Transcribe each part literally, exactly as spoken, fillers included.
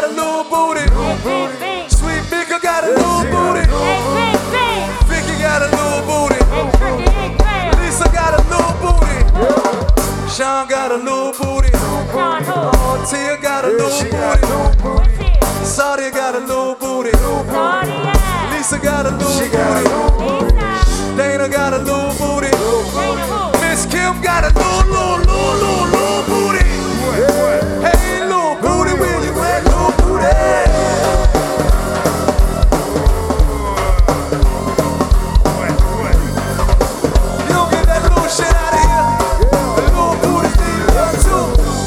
got a little booty. Sweet Mika got a little booty. Vicky got a little booty. Lisa got a little booty. Sean got a little booty. Tia got a little booty. Sadia got a little booty. Lisa got a little booty. Dana got a little booty. Miss Kim got a little, little, little, little, little booty. Hey, little booty, where you at, little booty? You don't get that little shit out of here. The little booties need love too.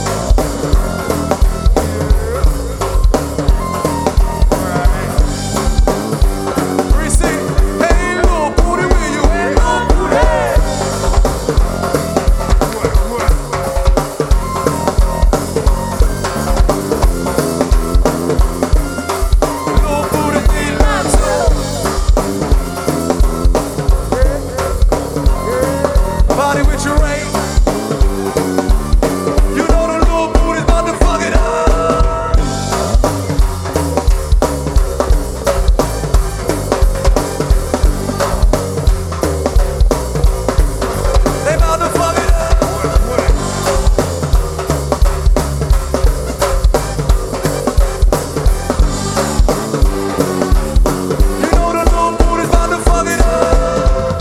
Reese, hey, little booty, where you at, little booty? Little booty need love too. Body with your ring. You know the little booty's about to fuck it up. They about to fuck it up. You know the little booty's about to fuck it up.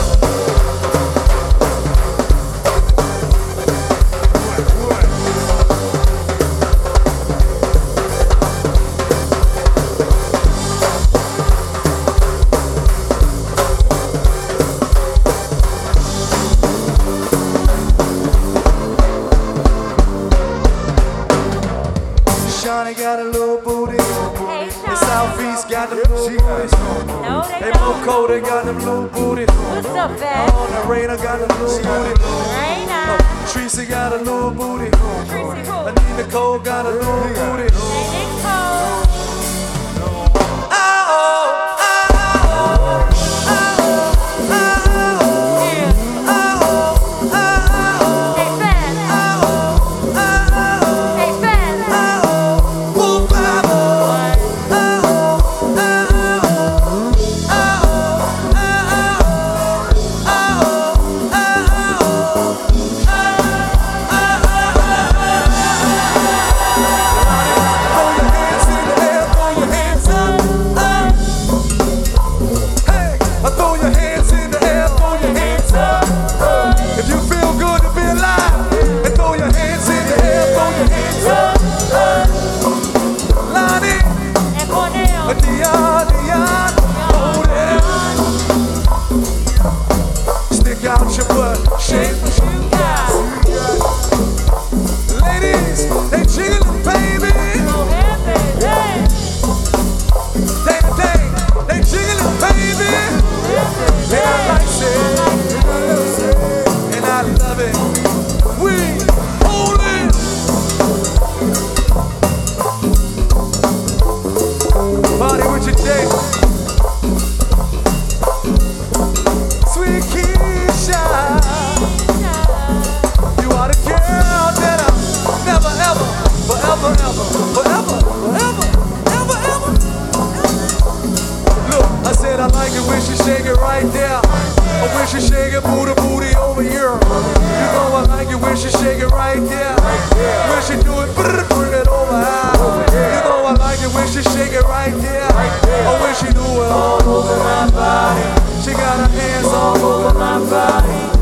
Shawnee got a little booty. The Southeast got them little booties. No, they Hey, don't. Moco, they got them little booty. What's up, Fat? Oh, Narena got them little booty. Raina. Tracy got a little booty. Tracy who? Anita Cole got a little booty. Hey, Nicole. Oh, oh, oh, oh, oh, Yeah. oh, oh, Hey, Fat. oh, oh, Hey, Fat. oh, oh, throw your hands in the air, throw your hands up. If you feel good to be alive, and throw your hands in the air, throw your hands up. Lonnie, And Cornell. Dion, Dion, hold it. Stick out your butt, shake what you got. Ladies, they jiggling, baby. Oh, happy day. Day to day, they jiggling, baby. And I like it, and I love it. We hold it. Party with your day. Sweet Keisha, you are the girl that I never ever, forever, ever, forever, forever, ever, ever. Look, I said I like it when she shake it right there. Or when she shake it booty booty over here. You know I like it when she shake it right there. When she do it, brr, bring it over here. You know I like it when she shake it right there. Or when she do it all over my body. She got her hands all over my body.